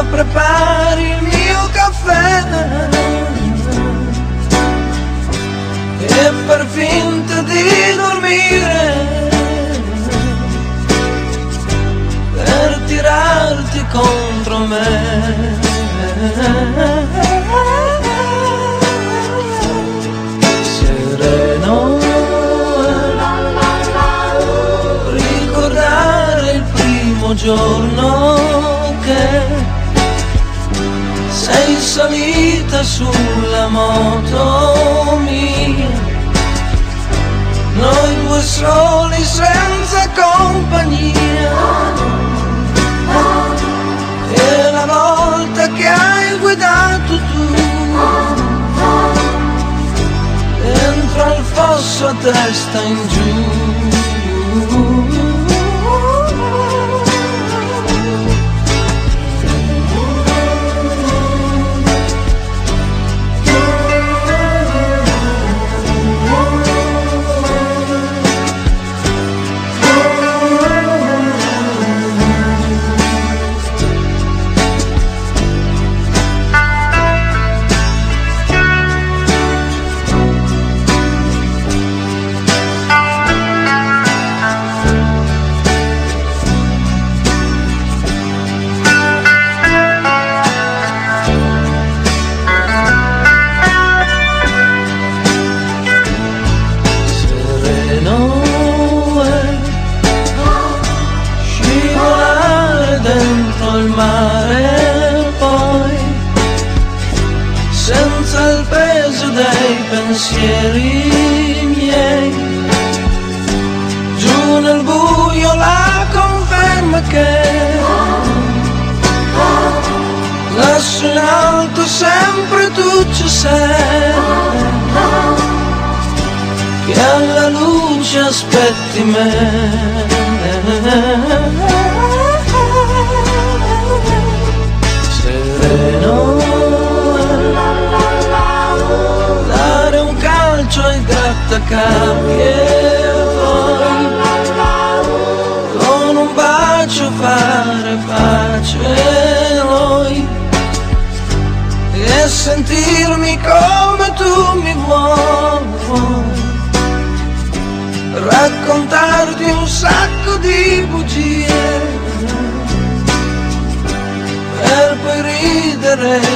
ma prepari il mio caffè e per finta di dormire, per tirarti contro me. Sereno, ricordare il primo giorno che sei salita sulla moto mia, noi due soli senza compagnia. E la volta che hai guidato tu dentro al fosso a testa in giù, pensieri miei, giù nel buio la conferma che lassù in alto sempre tu ci sei, che alla luce aspetti me. Sereno, ai grattacapi e poi con un bacio fare pace noi e sentirmi come tu mi vuoi, raccontarti un sacco di bugie per poi ridere